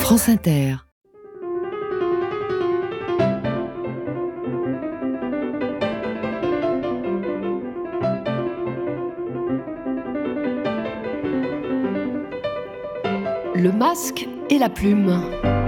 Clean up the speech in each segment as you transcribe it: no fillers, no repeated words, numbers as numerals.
France Inter. Le masque et la plume.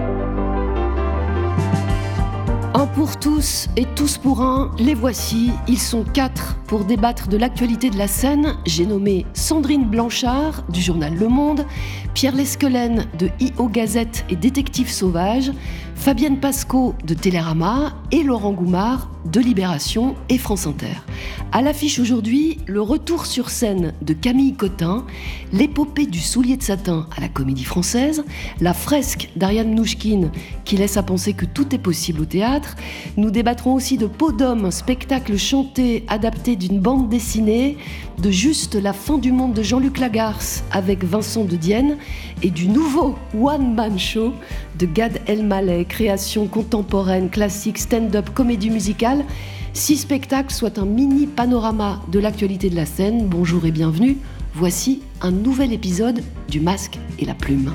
Un pour tous et tous pour un, les voici. Ils sont 4 pour débattre de l'actualité de la scène. J'ai nommé Sandrine Blanchard du journal Le Monde, Pierre Lesquelaine de I.O. Gazette et Détective Sauvage, Fabienne Pascaud de Télérama et Laurent Goumard de Libération et France Inter. À l'affiche aujourd'hui, le retour sur scène de Camille Cotin, l'épopée du soulier de satin à la Comédie Française, la fresque d'Ariane Mnouchkine qui laisse à penser que tout est possible au théâtre. Nous débattrons aussi de Peau d'homme, spectacle chanté adapté d'une bande dessinée, de Juste la fin du monde de Jean-Luc Lagarce avec Vincent de Dienne et du nouveau One Man Show de Gad Elmaleh, création contemporaine, classique, stand-up, comédie musicale. 6 spectacles, soit un mini panorama de l'actualité de la scène. Bonjour et bienvenue. Voici un nouvel épisode du Masque et la Plume.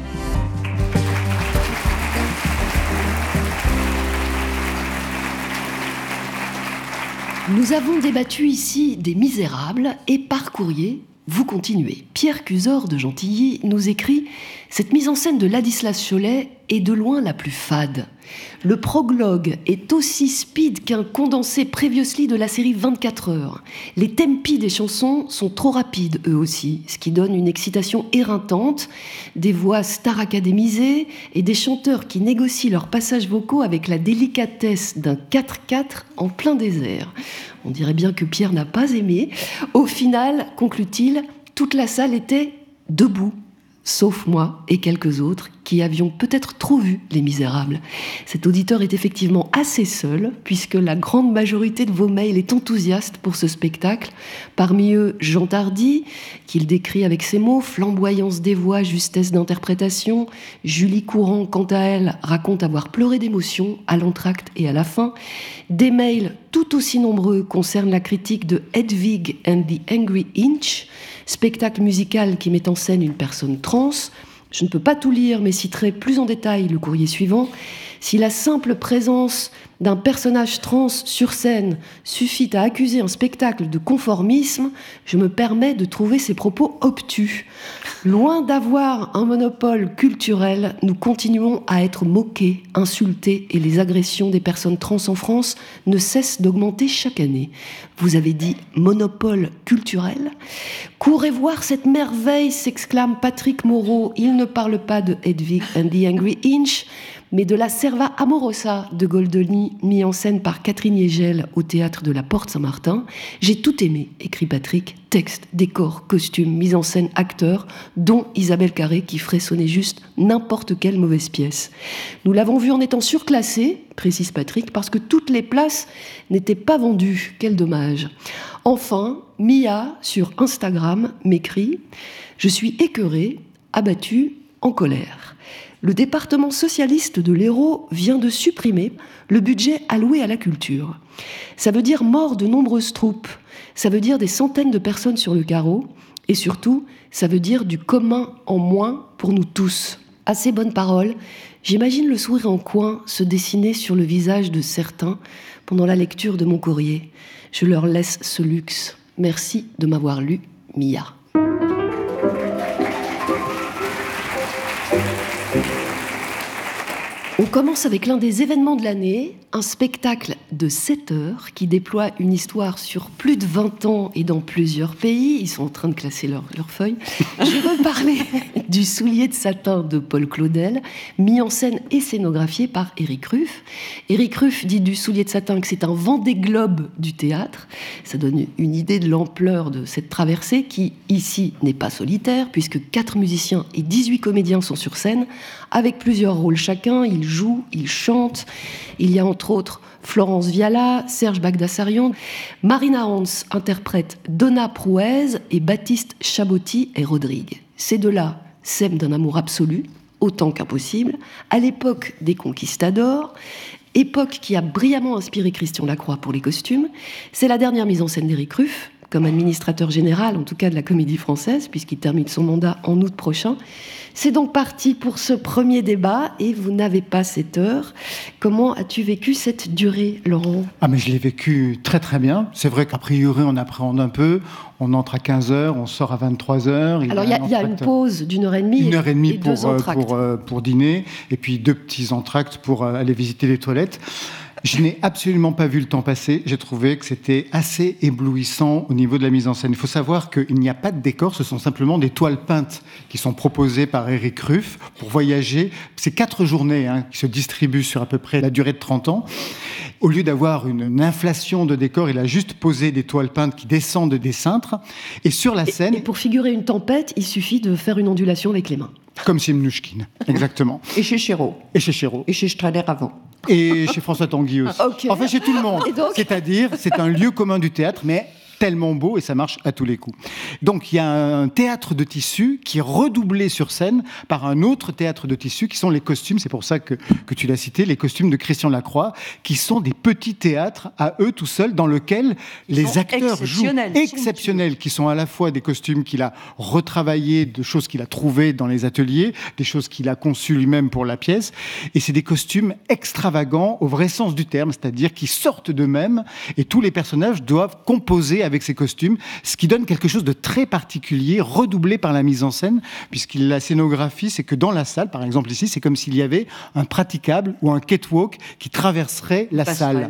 Nous avons débattu ici des Misérables et par courrier, vous continuez. Pierre Cusor de Gentilly nous écrit « Cette mise en scène de Ladislas Chollet est de loin la plus fade. Le prologue est aussi speed qu'un condensé previously de la série 24 heures. Les tempi des chansons sont trop rapides eux aussi, ce qui donne une excitation éreintante, des voix star académisées et des chanteurs qui négocient leurs passages vocaux avec la délicatesse d'un 4-4 en plein désert. On dirait bien que Pierre n'a pas aimé. Au final, conclut-il, toute la salle était debout. Sauf moi et quelques autres qui avions peut-être trop vu Les Misérables. Cet auditeur est effectivement assez seul, puisque la grande majorité de vos mails est enthousiaste pour ce spectacle. Parmi eux, Jean Tardy, qu'il décrit avec ces mots, flamboyance des voix, justesse d'interprétation. Julie Courant, quant à elle, raconte avoir pleuré d'émotion à l'entracte et à la fin. Des mails tout aussi nombreux concernent la critique de Hedwig and the Angry Inch, spectacle musical qui met en scène une personne trans. Je ne peux pas tout lire, mais citerai plus en détail le courrier suivant. Si la simple présence d'un personnage trans sur scène suffit à accuser un spectacle de conformisme, je me permets de trouver ces propos obtus. Loin d'avoir un monopole culturel, nous continuons à être moqués, insultés, et les agressions des personnes trans en France ne cessent d'augmenter chaque année. Vous avez dit monopole culturel ? Courez voir cette merveille, s'exclame Patrick Moreau. Il ne parle pas de Hedwig and the Angry Inch, mais de la Serva Amorosa de Goldoni, mis en scène par Catherine Yegel au théâtre de la Porte Saint-Martin. J'ai tout aimé, écrit Patrick. Texte, décor, costume, mise en scène, acteurs, dont Isabelle Carré qui ferait sonner juste n'importe quelle mauvaise pièce. Nous l'avons vu en étant surclassé, précise Patrick, parce que toutes les places n'étaient pas vendues. Quel dommage. Enfin, Mia, sur Instagram, m'écrit « Je suis écœurée, abattue, en colère. Le département socialiste de l'Hérault vient de supprimer le budget alloué à la culture. Ça veut dire mort de nombreuses troupes, ça veut dire des centaines de personnes sur le carreau, et surtout, ça veut dire du commun en moins pour nous tous. » À ces bonnes paroles, j'imagine le sourire en coin se dessiner sur le visage de certains pendant la lecture de mon courrier. Je leur laisse ce luxe. Merci de m'avoir lu, Mia. On commence avec l'un des événements de l'année, un spectacle de 7 heures qui déploie une histoire sur plus de 20 ans et dans plusieurs pays. Ils sont en train de classer leurs feuilles. Je veux parler du soulier de satin de Paul Claudel, mis en scène et scénographié par Éric Ruff. Éric Ruff dit du soulier de satin que c'est un Vendée Globe du théâtre. Ça donne une idée de l'ampleur de cette traversée qui, ici, n'est pas solitaire, puisque 4 musiciens et 18 comédiens sont sur scène, avec plusieurs rôles chacun. Ils jouent, ils chantent. Il y a entre autres Florence Viala, Serge Bagdasarian. Marina Hans interprète Donna Prouez et Baptiste Chabotti et Rodrigue. Ces deux-là s'aiment d'un amour absolu, autant qu'impossible, à l'époque des conquistadors, époque qui a brillamment inspiré Christian Lacroix pour les costumes. C'est la dernière mise en scène d'Éric Ruff, comme administrateur général, en tout cas de la Comédie Française, puisqu'il termine son mandat en août prochain. C'est donc parti pour ce premier débat, et vous n'avez pas cette heure. Comment as-tu vécu cette durée, Laurent ? Ah, mais je l'ai vécu très très bien. C'est vrai qu'a priori, on appréhende un peu. On entre à 15h, on sort à 23h. Alors, il y a une pause d'1 heure et demie. 1 heure et demie et 2 entractes. pour dîner, et puis 2 petits entractes pour aller visiter les toilettes. Je n'ai absolument pas vu le temps passer. J'ai trouvé que c'était assez éblouissant au niveau de la mise en scène. Il faut savoir qu'il n'y a pas de décor, ce sont simplement des toiles peintes qui sont proposées par Éric Ruff pour voyager. C'est 4 journées qui se distribuent sur à peu près la durée de 30 ans. Au lieu d'avoir une inflation de décors, il a juste posé des toiles peintes qui descendent des cintres. Et sur la scène... Et pour figurer une tempête, il suffit de faire une ondulation avec les mains. Comme chez Mnouchkine, exactement. Et chez Chéreau. Et chez Chéreau. Et chez Strader avant. Et chez François Tanguy aussi. Okay. Enfin, chez tout le monde. Donc... C'est-à-dire, c'est un lieu commun du théâtre, mais tellement beau et ça marche à tous les coups. Donc il y a un théâtre de tissu qui est redoublé sur scène par un autre théâtre de tissu qui sont les costumes, c'est pour ça que tu l'as cité, les costumes de Christian Lacroix, qui sont des petits théâtres à eux tout seuls dans lesquels les acteurs jouent exceptionnels, qui sont à la fois des costumes qu'il a retravaillés, de choses qu'il a trouvées dans les ateliers, des choses qu'il a conçues lui-même pour la pièce, et c'est des costumes extravagants au vrai sens du terme, c'est-à-dire qui sortent d'eux-mêmes et tous les personnages doivent composer avec ces costumes, ce qui donne quelque chose de très particulier, redoublé par la mise en scène, puisque la scénographie, c'est que dans la salle, par exemple ici, c'est comme s'il y avait un praticable ou un catwalk qui traverserait la salle.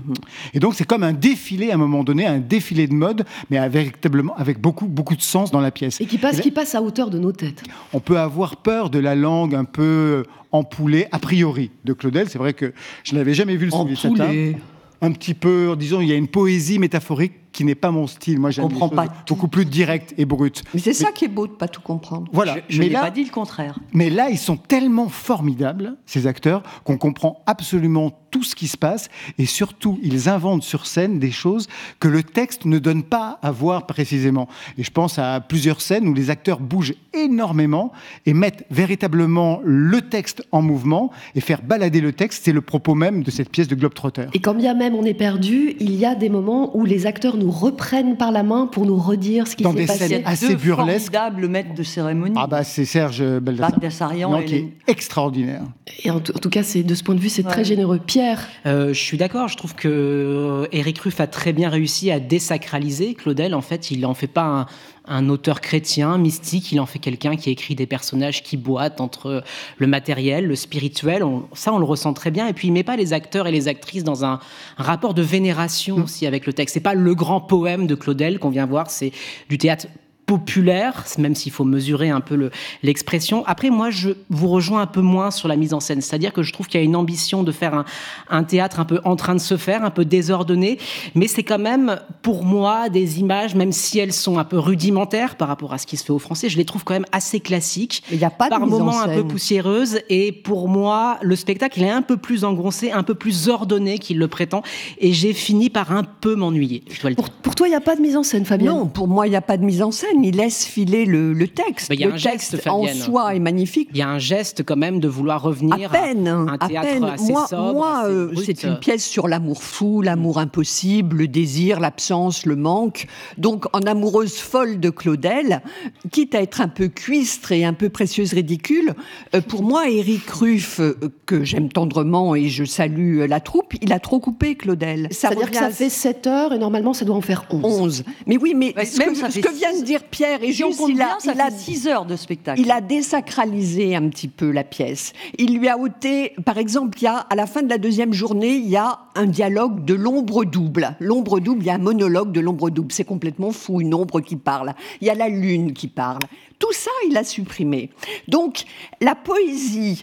Et donc c'est comme un défilé à un moment donné, un défilé de mode, mais véritablement avec beaucoup de sens dans la pièce. Et qui passe à hauteur de nos têtes. On peut avoir peur de la langue un peu empoulée, a priori, de Claudel. C'est vrai que je n'avais jamais vu le Soulier Satin. Un petit peu, disons, il y a une poésie métaphorique qui n'est pas mon style. Moi, j'aime des choses beaucoup plus directes et brutes. Mais c'est ça qui est beau de pas tout comprendre. Voilà. Je n'ai pas dit le contraire. Mais là, ils sont tellement formidables, ces acteurs, qu'on comprend absolument tout ce qui se passe. Et surtout, ils inventent sur scène des choses que le texte ne donne pas à voir précisément. Et je pense à plusieurs scènes où les acteurs bougent énormément et mettent véritablement le texte en mouvement. Et faire balader le texte, c'est le propos même de cette pièce de Globetrotter. Et quand bien même on est perdu, il y a des moments où les acteurs nous reprennent par la main pour nous redire ce qui s'est passé. Dans des scènes assez burlesques. Formidable maître de cérémonie. Ah bah c'est Serge Baldassarian qui est extraordinaire. Et en tout cas, de ce point de vue, c'est très généreux. Pierre, je suis d'accord. Je trouve que Éric Ruff a très bien réussi à désacraliser Claudel. En fait, il en fait pas un auteur chrétien, mystique, il en fait quelqu'un qui écrit des personnages qui boitent entre le matériel, le spirituel, on le ressent très bien, et puis il met pas les acteurs et les actrices dans un rapport de vénération aussi avec le texte. C'est pas le grand poème de Claudel qu'on vient voir, c'est du théâtre populaire, même s'il faut mesurer un peu l'expression. Après, moi, je vous rejoins un peu moins sur la mise en scène. C'est-à-dire que je trouve qu'il y a une ambition de faire un théâtre un peu en train de se faire, un peu désordonné, mais c'est quand même, pour moi, des images, même si elles sont un peu rudimentaires par rapport à ce qui se fait au Français, je les trouve quand même assez classiques, il y a pas de par mise en moments un scène. peu poussiéreuses, et pour moi, le spectacle, il est un peu plus engoncé, un peu plus ordonné qu'il le prétend, et j'ai fini par un peu m'ennuyer, je dois le dire. pour toi, il n'y a pas de mise en scène, Fabienne ? Non, pour moi, il n'y a pas de mise en scène. Il laisse filer le texte. Mais il y a le un texte geste, en Fabienne. soi est magnifique. Il y a un geste quand même de vouloir revenir à un théâtre assez sobre, assez brut. C'est une pièce sur l'amour fou, l'amour impossible, le désir, l'absence, le manque. Donc, en amoureuse folle de Claudel, quitte à être un peu cuistre et un peu précieuse ridicule, pour moi, Éric Ruff, que j'aime tendrement et je salue la troupe, il a trop coupé Claudel. C'est-à-dire que ça fait 7 heures et normalement, ça doit en faire 11. Mais oui, mais Ouais, ce que vient de dire Pierre est Si on juste, compte bien, ça il a fait 6 heures de spectacle. Il a désacralisé un petit peu la pièce. Il lui a ôté, par exemple, à la fin de la deuxième journée, il y a un dialogue de l'ombre double. L'ombre double, il y a un monologue de l'ombre double. C'est complètement fou, une ombre qui parle. Il y a la lune qui parle. Tout ça, il a supprimé. Donc, la poésie,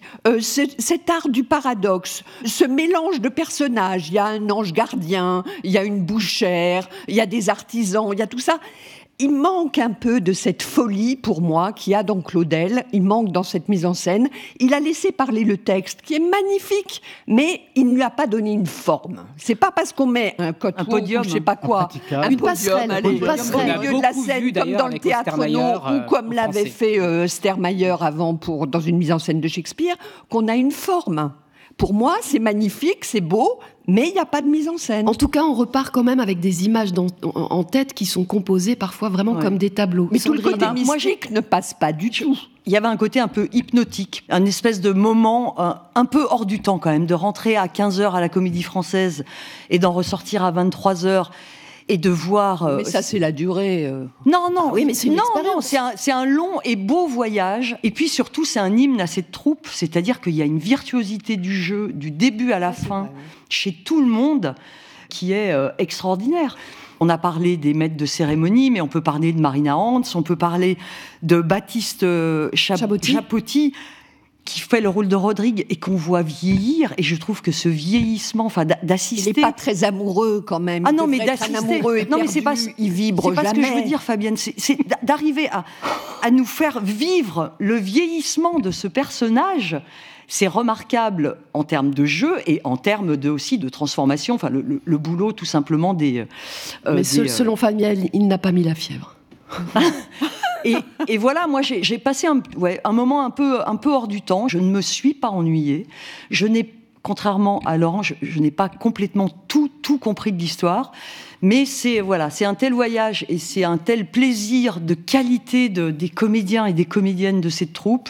cet art du paradoxe, ce mélange de personnages, il y a un ange gardien, il y a une bouchère, il y a des artisans, il y a tout ça. Il manque un peu de cette folie, pour moi, qu'il y a dans Claudel. Il manque dans cette mise en scène. Il a laissé parler le texte, qui est magnifique, mais il ne lui a pas donné une forme. C'est pas parce qu'on met un podium, je sais pas quoi, Une passerelle, allez, une passerelle. au milieu de la scène, comme dans le théâtre non, ou comme l'avait fait Stermayer avant dans une mise en scène de Shakespeare, qu'on a une forme. Pour moi, c'est magnifique, c'est beau, mais il n'y a pas de mise en scène. En tout cas, on repart quand même avec des images en tête qui sont composées parfois vraiment comme des tableaux. Mais tout le côté Sandrine, mystique ne passe pas du tout. Il y avait un côté un peu hypnotique, un espèce de moment un peu hors du temps quand même, de rentrer à 15h à la Comédie Française et d'en ressortir à 23h et de voir... Mais ça, c'est la durée. Non, oui, mais c'est une expérience. c'est un long et beau voyage. Et puis surtout, c'est un hymne à cette troupe, c'est-à-dire qu'il y a une virtuosité du jeu, du début à la fin, chez tout le monde, qui est extraordinaire. On a parlé des maîtres de cérémonie, mais on peut parler de Marina Hans, on peut parler de Baptiste Chapotti, qui fait le rôle de Rodrigue et qu'on voit vieillir. Et je trouve que ce vieillissement, enfin d'assister... Il n'est pas très amoureux quand même. Ah non, mais d'assister. amoureux et perdu, c'est pas, il vibre c'est pas jamais. ce que je veux dire, Fabienne. C'est d'arriver à nous faire vivre le vieillissement de ce personnage. C'est remarquable en termes de jeu et en termes aussi de transformation. Enfin, le boulot, tout simplement, des... Mais selon Fabienne, il n'a pas mis la fièvre. Et voilà, moi j'ai passé un moment un peu hors du temps. Je ne me suis pas ennuyée. Contrairement à Laurent, je n'ai pas complètement tout compris de l'histoire. Mais c'est un tel voyage et c'est un tel plaisir de qualité des comédiens et des comédiennes de cette troupe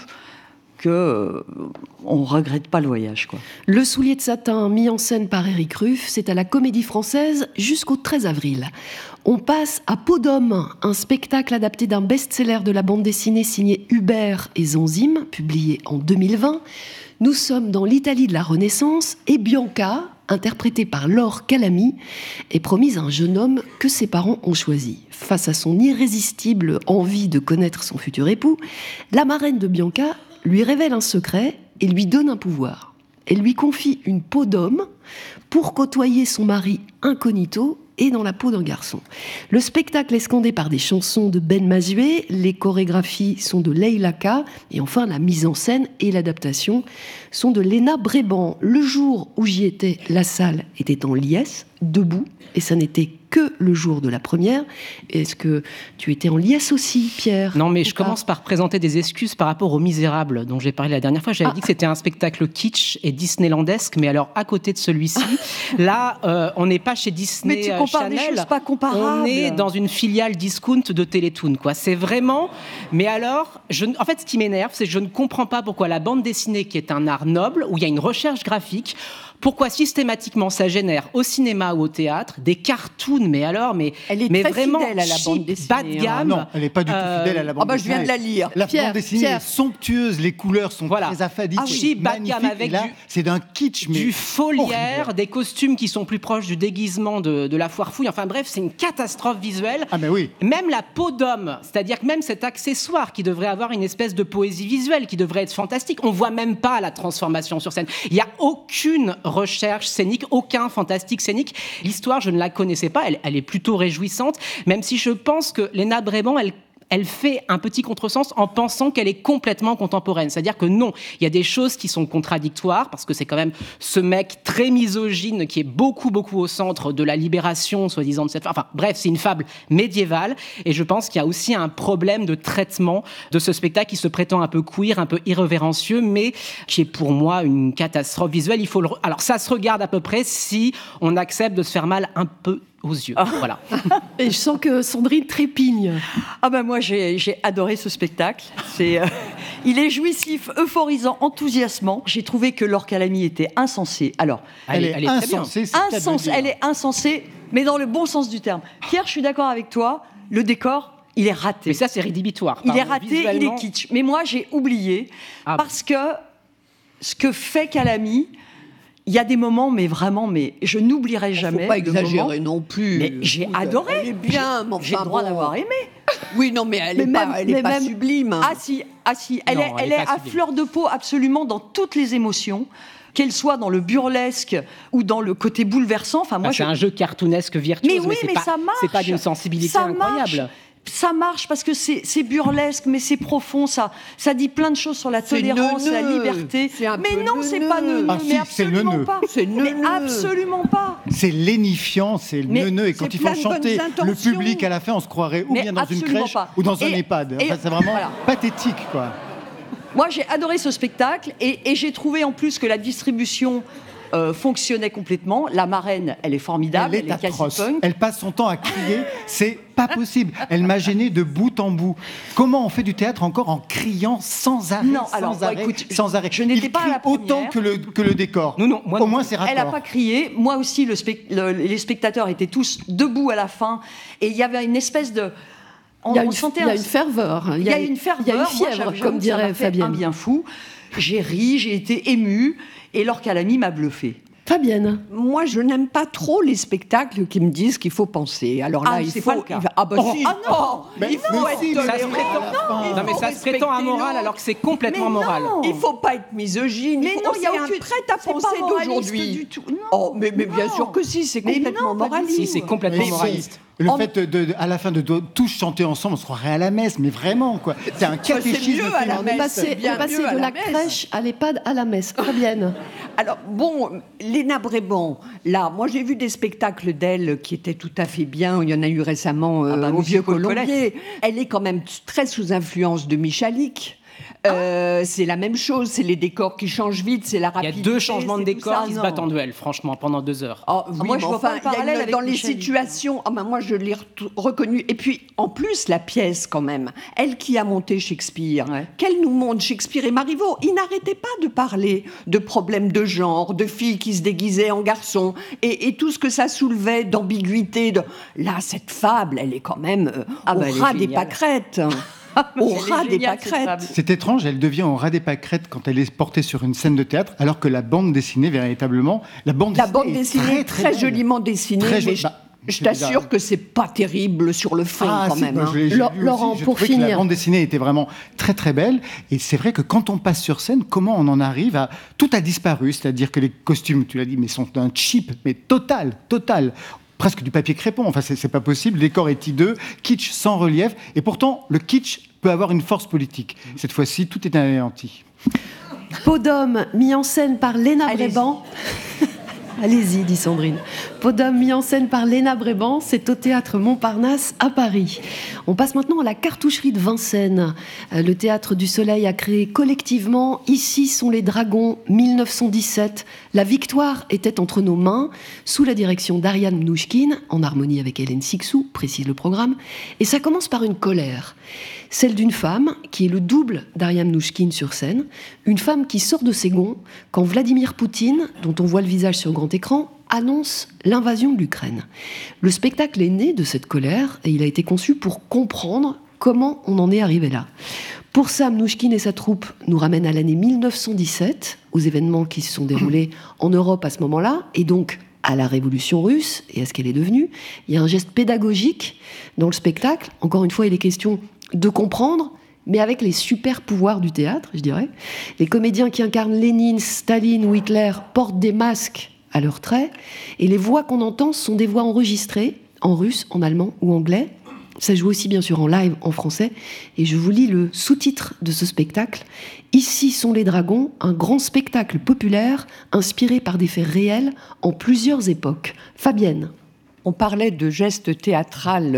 que on regrette pas le voyage, quoi. Le soulier de satin, mis en scène par Éric Ruff, c'est à la Comédie Française jusqu'au 13 avril. On passe à Peau d'homme, un spectacle adapté d'un best-seller de la bande dessinée signé Hubert et Zanzim, publié en 2020. Nous sommes dans l'Italie de la Renaissance et Bianca, interprétée par Laure Calamy, est promise à un jeune homme que ses parents ont choisi. Face à son irrésistible envie de connaître son futur époux, la marraine de Bianca lui révèle un secret et lui donne un pouvoir. Elle lui confie une peau d'homme pour côtoyer son mari incognito et dans la peau d'un garçon. Le spectacle est scandé par des chansons de Ben Mazué, les chorégraphies sont de Leila K, et enfin la mise en scène et l'adaptation sont de Léna Bréban. Le jour où j'y étais, la salle était en liesse, debout, et ça n'était que le jour de la première. Est-ce que tu étais en liesse aussi, Pierre ? Non, mais je commence par présenter des excuses par rapport aux Misérables dont j'ai parlé la dernière fois. J'avais dit que c'était un spectacle kitsch et disneylandesque, mais alors à côté de celui-ci, là, on n'est pas chez Disney. Mais tu compares des choses pas comparables. On est dans une filiale discount de Télétoon, quoi. C'est vraiment... Mais alors, en fait, ce qui m'énerve, c'est que je ne comprends pas pourquoi la bande dessinée, qui est un art noble, où il y a une recherche graphique, pourquoi systématiquement ça génère au cinéma ou au théâtre des cartoons, mais elle est mais très vraiment fidèle à la bande cheap, dessinée, bas de gamme. Non, elle n'est pas du tout fidèle à la bande dessinée. Je viens de la lire. La Pierre, bande dessinée est somptueuse, les couleurs sont très affadiques, cheap, bas de gamme, avec c'est d'un kitsch, mais du foliaire, horrible. des costumes qui sont plus proches du déguisement de la foire fouille. Enfin bref, c'est une catastrophe visuelle. Ah mais oui. Même la peau d'homme, c'est-à-dire que même cet accessoire qui devrait avoir une espèce de poésie visuelle, qui devrait être fantastique, on voit même pas la transformation sur scène. Il y a aucune recherche scénique, aucun fantastique scénique. L'histoire, je ne la connaissais pas, elle est plutôt réjouissante, même si je pense que Léna Bréban, elle fait un petit contresens en pensant qu'elle est complètement contemporaine. C'est-à-dire que non, il y a des choses qui sont contradictoires, parce que c'est quand même ce mec très misogyne qui est beaucoup au centre de la libération, soi-disant, de cette femme. Enfin, bref, c'est une fable médiévale, et je pense qu'il y a aussi un problème de traitement de ce spectacle qui se prétend un peu queer, un peu irrévérencieux, mais qui est pour moi une catastrophe visuelle. Alors, ça se regarde à peu près si on accepte de se faire mal un peu aux yeux. Voilà. Et je sens que Sandrine trépigne. Ah ben moi j'ai adoré ce spectacle. Il est jouissif, euphorisant, enthousiasmant. J'ai trouvé que Laure Calamy était insensée. Alors, elle est insensée, elle est insensée, mais dans le bon sens du terme. Pierre, je suis d'accord avec toi. Le décor, il est raté. Mais ça, c'est rédhibitoire. Il est raté, il est kitsch. Mais moi, j'ai oublié parce que ce que fait Calamy. Il y a des moments, mais vraiment, je n'oublierai jamais. Faut pas exagérer non plus. Mais j'ai adoré. Elle est bien, mais enfin, j'ai le droit d'avoir aimé. Oui, non, mais elle n'est pas sublime. Ah si. Elle est à fleur de peau absolument dans toutes les émotions, qu'elle soit dans le burlesque ou dans le côté bouleversant. Enfin, moi, c'est un jeu cartoonesque virtuose, mais ça marche. C'est pas d'une sensibilité incroyable. Ça marche parce que c'est burlesque, mais c'est profond. Ça dit plein de choses sur la tolérance, la liberté. Mais non, c'est pas neuneux. Mais absolument pas. Mais absolument pas. C'est lénifiant, c'est neuneux. Et quand ils font chanter le public à la fin, on se croirait ou bien dans une crèche ou dans un EHPAD. Enfin, c'est vraiment pathétique, quoi. Moi, j'ai adoré ce spectacle et j'ai trouvé en plus que la distribution fonctionnait complètement. La marraine, elle est formidable, elle est atroce. quasi punk. Elle passe son temps à crier, c'est pas possible. Elle m'a gêné de bout en bout. Comment on fait du théâtre encore en criant sans arrêt? Non, alors, sans arrêt, écoute, sans arrêt. je n'étais Il pas à crie la première. autant que le décor. Non, moi Au non moins, plus. c'est raccord. Elle n'a pas crié. Moi aussi, les spectateurs étaient tous debout à la fin. Et il y avait une espèce de... Il y a une ferveur. Il y a une ferveur. Il y a une Moi, fièvre, j'avoue comme que ça m'a dirait fait Fabienne. un bien fou. J'ai ri, j'ai été émue. Et Laure Calamy m'a bluffée. Fabienne. Moi, je n'aime pas trop les spectacles qui me disent qu'il faut penser. Alors là, c'est pas le cas. Ah bah si. non, il faut être si, Ça se tolérant. prétend, non, mais ça se prétend amoral alors que c'est complètement moral. Il faut pas être misogyne. Mais non, il y a c'est un aucune- prêt à c'est pas penser moraliste d'aujourd'hui. du tout. Non. Oh, mais bien Non. sûr que si, c'est Mais complètement non, pas du moraliste. Si, c'est complètement Mais moraliste. Le fait à la fin de tous chanter ensemble, on se croirait à la messe, mais vraiment, quoi. C'est un catéchisme mieux à la féministe. messe. On bien est passé mieux à de la la messe. crèche à l'EHPAD à la messe. Fabienne. Alors, bon, Léna Bréban, là, moi j'ai vu des spectacles d'elle qui étaient tout à fait bien. Il y en a eu récemment au Musical Vieux Colombier. Colette. Elle est quand même très sous influence de Michalik. C'est la même chose, c'est les décors qui changent vite, c'est la Il y a rapidité. 2 changements de c'est tout décor ça. qui se Non. battent en duel, franchement, pendant 2 heures. Ah, oui, moi, mais je vois enfin, pas le il y a parallèle avec dans les Michel. situations, moi je l'ai reconnu. Et puis, en plus, la pièce quand même, elle qui a monté Shakespeare, Ouais. qu'elle nous montre Shakespeare et Marivaux, ils n'arrêtaient pas de parler de problèmes de genre, de filles qui se déguisaient en garçons, et tout ce que ça soulevait d'ambiguïté. Là, cette fable, elle est quand même Ah au bah, elle est ras des géniale. pâquerettes. Elle Au est ras des géniale, cette pâquerettes. fable. C'est étrange, elle devient au ras des pâquerettes quand elle est portée sur une scène de théâtre, alors que la bande dessinée, véritablement, La bande dessinée est très belle. joliment dessinée, Très mais jolie. je Bah, c'est t'assure bizarre. que c'est pas terrible sur le fond quand si, même. moi, hein. je l'ai vu Laurent, aussi, je pour trouvais que finir. la bande dessinée était vraiment très très belle. Et c'est vrai que quand on passe sur scène, comment on en arrive à... Tout a disparu, c'est-à-dire que les costumes, tu l'as dit, mais sont d'un cheap, mais total. Presque du papier crépon, enfin c'est pas possible, le décor est hideux, kitsch sans relief, et pourtant le kitsch peut avoir une force politique. Cette fois-ci, tout est anéanti. Peau d'homme, mis en scène par Léna Bréban. Allez-y, dit Sandrine. Peau d'homme, mis en scène par Léna Bréban, c'est au théâtre Montparnasse à Paris. On passe maintenant à la cartoucherie de Vincennes. Le Théâtre du Soleil a créé collectivement Ici sont les dragons, 1917. La victoire était entre nos mains, sous la direction d'Ariane Mnouchkine, en harmonie avec Hélène Sixou, précise le programme. Et ça commence par une colère. Celle d'une femme qui est le double d'Ariane Mnouchkine sur scène, une femme qui sort de ses gonds quand Vladimir Poutine, dont on voit le visage sur grand écran, annonce l'invasion de l'Ukraine. Le spectacle est né de cette colère et il a été conçu pour comprendre comment on en est arrivé là. Pour ça, Mnouchkine et sa troupe nous ramènent à l'année 1917, aux événements qui se sont déroulés en Europe à ce moment-là, et donc à la révolution russe et à ce qu'elle est devenue. Il y a un geste pédagogique dans le spectacle. Encore une fois, il est question de comprendre, mais avec les super pouvoirs du théâtre, je dirais. Les comédiens qui incarnent Lénine, Staline ou Hitler portent des masques à leurs traits, et les voix qu'on entend sont des voix enregistrées en russe, en allemand ou anglais. Ça joue aussi bien sûr en live en français, et je vous lis le sous-titre de ce spectacle. Ici sont les dragons, un grand spectacle populaire inspiré par des faits réels en plusieurs époques. Fabienne. On parlait de gestes théâtral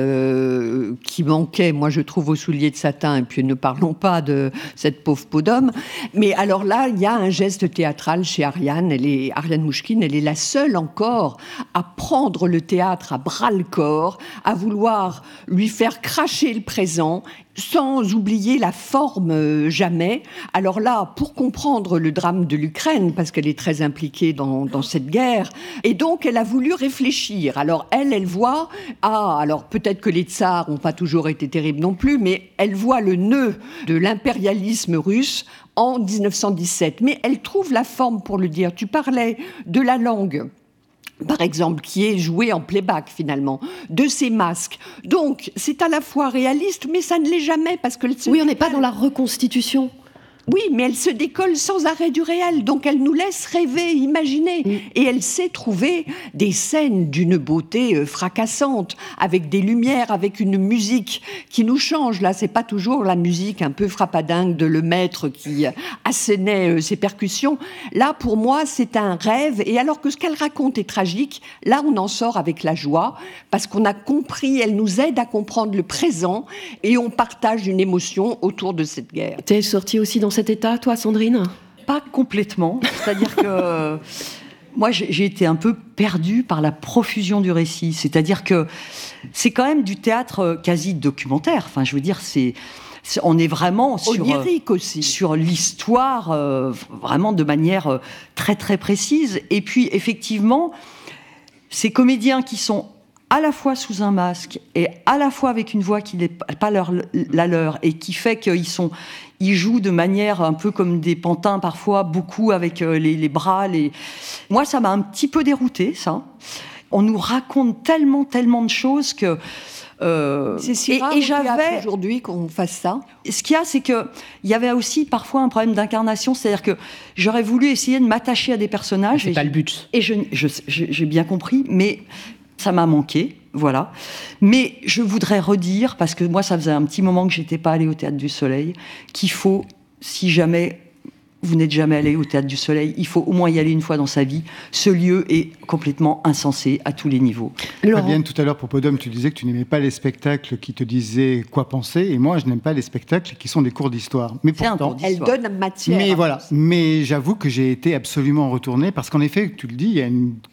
qui manquaient, moi je trouve, au soulier de satin, et puis ne parlons pas de cette pauvre peau d'homme. Mais alors là, il y a un geste théâtral chez Ariane, Ariane Mnouchkine, elle est la seule encore à prendre le théâtre à bras-le-corps, à vouloir lui faire cracher le présent, sans oublier la forme jamais. Alors là, pour comprendre le drame de l'Ukraine, parce qu'elle est très impliquée dans cette guerre, et donc elle a voulu réfléchir. Alors elle voit, alors peut-être que les tsars n'ont pas toujours été terribles non plus, mais elle voit le nœud de l'impérialisme russe en 1917. Mais elle trouve la forme pour le dire. Tu parlais de la langue, par exemple, qui est joué en playback finalement, de ces masques. Donc, c'est à la fois réaliste, mais ça ne l'est jamais parce que... Oui, on n'est pas dans la reconstitution. Oui, mais elle se décolle sans arrêt du réel, donc elle nous laisse rêver, imaginer. Et elle sait trouver des scènes d'une beauté fracassante, avec des lumières, avec une musique qui nous change. Là, c'est pas toujours la musique un peu frappadingue de Lemaître qui assénait ses percussions. Là, pour moi, c'est un rêve. Et alors que ce qu'elle raconte est tragique, là, on en sort avec la joie, parce qu'on a compris, elle nous aide à comprendre le présent, et on partage une émotion autour de cette guerre. Tu es sorti aussi dans cet état, toi, Sandrine ? Pas complètement. C'est-à-dire que moi, j'ai été un peu perdue par la profusion du récit. C'est-à-dire que c'est quand même du théâtre quasi documentaire. Enfin, je veux dire, on est vraiment onirique aussi. Sur l'histoire, vraiment de manière très très précise. Et puis, effectivement, ces comédiens qui sont à la fois sous un masque et à la fois avec une voix qui n'est pas la leur et qui fait qu'ils jouent de manière un peu comme des pantins parfois, beaucoup avec les bras. Moi, ça m'a un petit peu déroutée, ça. On nous raconte tellement de choses que... c'est si rare aujourd'hui qu'on fasse ça. Ce qu'il y a, c'est qu'il y avait aussi parfois un problème d'incarnation, c'est-à-dire que j'aurais voulu essayer de m'attacher à des personnages. C'est pas le but. Et j'ai bien compris, mais ça m'a manqué, voilà. Mais je voudrais redire, parce que moi, ça faisait un petit moment que j'étais pas allée au Théâtre du Soleil, qu'il faut, si jamais vous n'êtes jamais allé au Théâtre du Soleil, il faut au moins y aller une fois dans sa vie. Ce lieu est complètement insensé à tous les niveaux. Fabienne, tout à l'heure, pour Podum, tu disais que tu n'aimais pas les spectacles qui te disaient quoi penser, et moi, je n'aime pas les spectacles qui sont des cours d'histoire. Mais pourtant, elle donne matière. Mais voilà. Mais j'avoue que j'ai été absolument retourné, parce qu'en effet, tu le dis, il y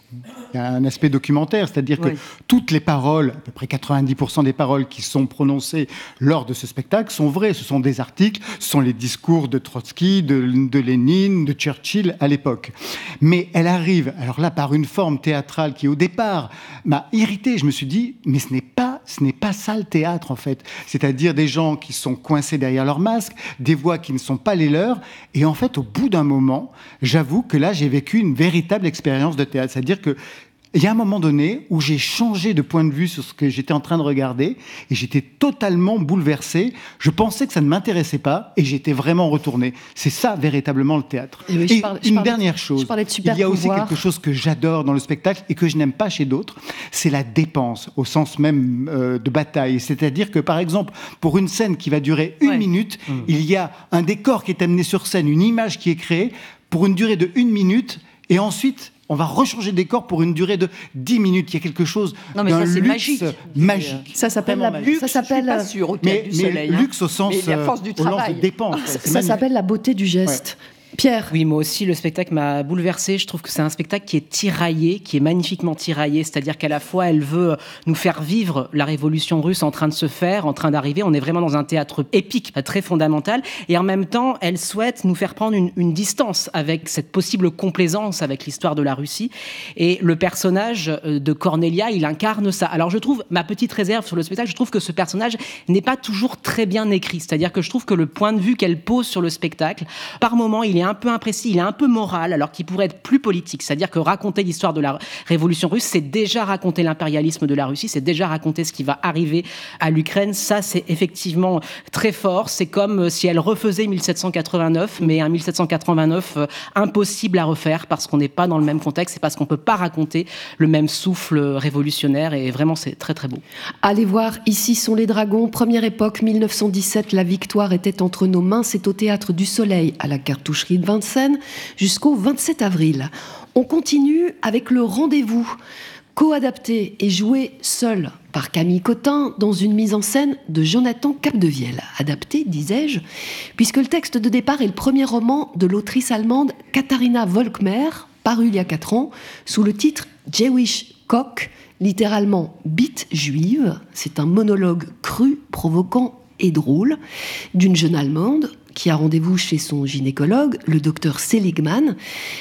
a un aspect documentaire, c'est-à-dire que toutes les paroles, à peu près 90% des paroles qui sont prononcées lors de ce spectacle sont vraies. Ce sont des articles, ce sont les discours de Trotsky, de Lénine, de Churchill à l'époque. Mais elle arrive, alors là, par une forme théâtrale qui, au départ, m'a irrité. Je me suis dit, mais ce n'est pas ça le théâtre, en fait. C'est-à-dire des gens qui sont coincés derrière leur masque, des voix qui ne sont pas les leurs. Et en fait, au bout d'un moment, j'avoue que là, j'ai vécu une véritable expérience de théâtre. C'est-à-dire que il y a un moment donné où j'ai changé de point de vue sur ce que j'étais en train de regarder et j'étais totalement bouleversé. Je pensais que ça ne m'intéressait pas et j'étais vraiment retourné. C'est ça, véritablement, le théâtre. Une dernière chose, il y a aussi quelque chose que j'adore dans le spectacle et que je n'aime pas chez d'autres, c'est la dépense, au sens même de bataille. C'est-à-dire que, par exemple, pour une scène qui va durer une minute, il y a un décor qui est amené sur scène, une image qui est créée pour une durée de 1 minute et ensuite... on va rechanger de décor pour une durée de 10 minutes. Il y a quelque chose d'un luxe magique. Ça s'appelle la luxe. Ça s'appelle pas sûr au Théâtre du Soleil. Luxe au sens du travail. De dépense. Ça s'appelle la beauté du geste. Pierre. Oui, moi aussi, le spectacle m'a bouleversée. Je trouve que c'est un spectacle qui est tiraillé, qui est magnifiquement tiraillé. C'est-à-dire qu'à la fois, elle veut nous faire vivre la révolution russe en train de se faire, en train d'arriver. On est vraiment dans un théâtre épique, très fondamental. Et en même temps, elle souhaite nous faire prendre une distance avec cette possible complaisance avec l'histoire de la Russie. Et le personnage de Cornelia, il incarne ça. Alors, je trouve, ma petite réserve sur le spectacle, je trouve que ce personnage n'est pas toujours très bien écrit. C'est-à-dire que je trouve que le point de vue qu'elle pose sur le spectacle, par moments, il est un peu imprécis, il est un peu moral, alors qu'il pourrait être plus politique. C'est-à-dire que raconter l'histoire de la révolution russe, c'est déjà raconter l'impérialisme de la Russie, c'est déjà raconter ce qui va arriver à l'Ukraine. Ça, c'est effectivement très fort. C'est comme si elle refaisait 1789, mais un 1789 impossible à refaire parce qu'on n'est pas dans le même contexte et parce qu'on ne peut pas raconter le même souffle révolutionnaire. Et vraiment, c'est très, très beau. Allez voir, Ici sont les dragons, première époque, 1917, la victoire était entre nos mains. C'est au Théâtre du Soleil, à la Cartoucherie de Vincennes, jusqu'au 27 avril. On continue avec Le Rendez-vous, co-adapté et joué seul par Camille Cotin dans une mise en scène de Jonathan Capdevielle. Adapté, disais-je, puisque le texte de départ est le premier roman de l'autrice allemande Katharina Volkmer, paru il y a 4 ans, sous le titre Jewish Cock, littéralement bite juive. C'est un monologue cru, provoquant et drôle d'une jeune Allemande qui a rendez-vous chez son gynécologue, le docteur Seligman,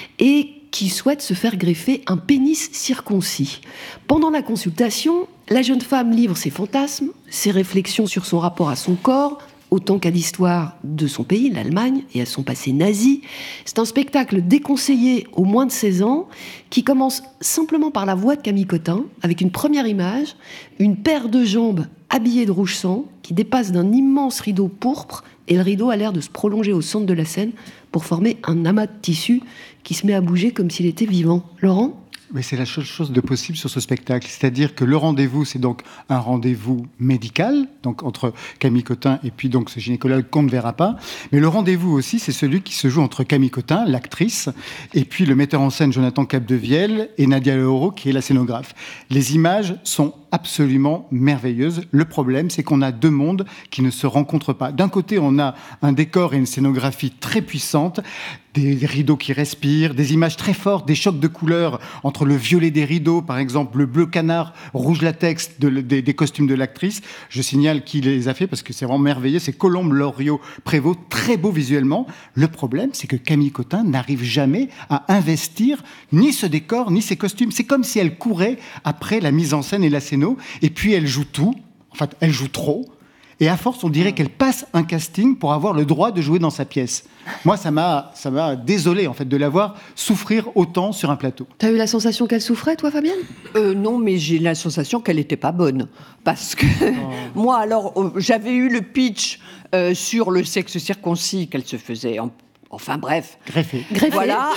et qui souhaite se faire greffer un pénis circoncis. Pendant la consultation, la jeune femme livre ses fantasmes, ses réflexions sur son rapport à son corps, autant qu'à l'histoire de son pays, l'Allemagne, et à son passé nazi. C'est un spectacle déconseillé aux moins de 16 ans, qui commence simplement par la voix de Camille Cotin, avec une première image, une paire de jambes habillées de rouge sang, qui dépasse d'un immense rideau pourpre, et le rideau a l'air de se prolonger au centre de la scène pour former un amas de tissu qui se met à bouger comme s'il était vivant. Laurent ? Mais c'est la seule chose de possible sur ce spectacle. C'est-à-dire que le rendez-vous, c'est donc un rendez-vous médical, donc entre Camille Cotin et puis donc ce gynécologue qu'on ne verra pas. Mais le rendez-vous aussi, c'est celui qui se joue entre Camille Cotin, l'actrice, et puis le metteur en scène Jonathan Capdevielle et Nadia Leoro, qui est la scénographe. Les images sont absolument merveilleuses. Le problème, c'est qu'on a deux mondes qui ne se rencontrent pas. D'un côté, on a un décor et une scénographie très puissante, des rideaux qui respirent, des images très fortes, des chocs de couleurs entre le violet des rideaux, par exemple, le bleu canard, rouge latex des costumes de l'actrice. Je signale qui les a fait parce que c'est vraiment merveilleux. C'est Colombe Loriot-Prévost, très beau visuellement. Le problème, c'est que Camille Cottin n'arrive jamais à investir ni ce décor, ni ces costumes. C'est comme si elle courait après la mise en scène et la scéno, et puis elle joue tout. En fait, elle joue trop. Et à force, on dirait qu'elle passe un casting pour avoir le droit de jouer dans sa pièce. Moi, ça m'a désolé, en fait, de la voir souffrir autant sur un plateau. T'as eu la sensation qu'elle souffrait, toi, Fabienne ? Non, mais j'ai la sensation qu'elle n'était pas bonne. Parce que moi, alors, j'avais eu le pitch sur le sexe circoncis qu'elle se faisait enfin bref. Greffé. Voilà,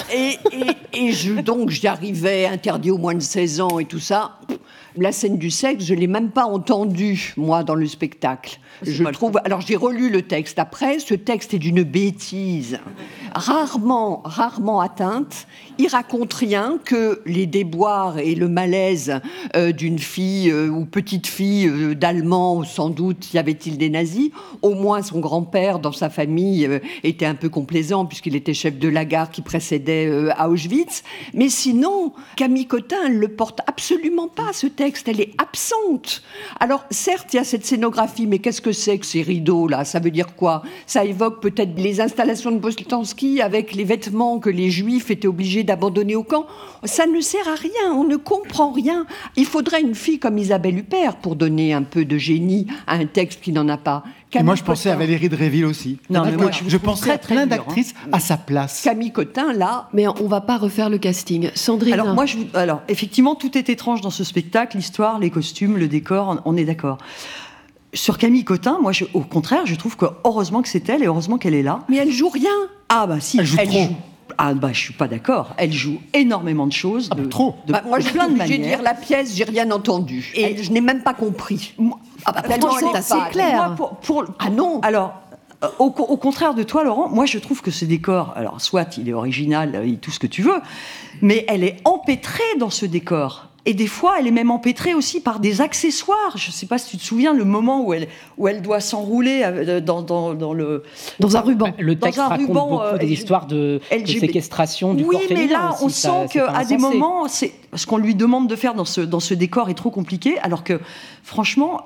donc j'y arrivais, interdit aux moins de 16 ans et tout ça. La scène du sexe, je ne l'ai même pas entendue, moi, dans le spectacle. Je trouve. Alors, j'ai relu le texte après. Ce texte est d'une bêtise rarement atteinte. Il raconte rien que les déboires et le malaise d'une fille ou petite fille d'Allemand, sans doute, y avait-il des nazis. Au moins, son grand-père, dans sa famille, était un peu complaisant, puisqu'il était chef de la gare qui précédait à Auschwitz. Mais sinon, Camille Cottin, elle ne le porte absolument pas, ce texte. Elle est absente. Alors, certes, il y a cette scénographie, mais qu'est-ce que c'est que ces rideaux-là ? Ça veut dire quoi ? Ça évoque peut-être les installations de Boltanski avec les vêtements que les Juifs étaient obligés d'abandonner au camp. Ça ne sert à rien, on ne comprend rien. Il faudrait une fille comme Isabelle Huppert pour donner un peu de génie à un texte qui n'en a pas. Et moi, je pensais à Valérie Dréville aussi. Non, mais moi, je pensais à plein d'actrices à sa place. Camille Cottin, là... Mais on va pas refaire le casting. Sandrine. Alors, effectivement, tout est étrange dans ce spectacle, l'histoire, les costumes, le décor, on est d'accord. Sur Camille Cottin, moi, au contraire, je trouve que heureusement que c'est elle et heureusement qu'elle est là. Mais elle joue rien. Ah bah si, elle joue trop. Ah bah je suis pas d'accord. Elle joue énormément de choses. Trop. Moi, je plein de j'ai manières. lire la pièce, j'ai rien entendu. Et je n'ai même pas compris. franchement, c'est assez clair. Ah non. Alors, au contraire de toi, Laurent, moi je trouve que ce décor, alors soit il est original, et tout ce que tu veux, mais elle est empêtrée dans ce décor. Et des fois, elle est même empêtrée aussi par des accessoires. Je ne sais pas si tu te souviens, le moment où elle doit s'enrouler dans un ruban. Le texte raconte beaucoup des histoires de séquestration du corps féminin. Oui, mais là, aussi, on sent qu'à des moments, ce qu'on lui demande de faire dans ce décor est trop compliqué, alors que, franchement,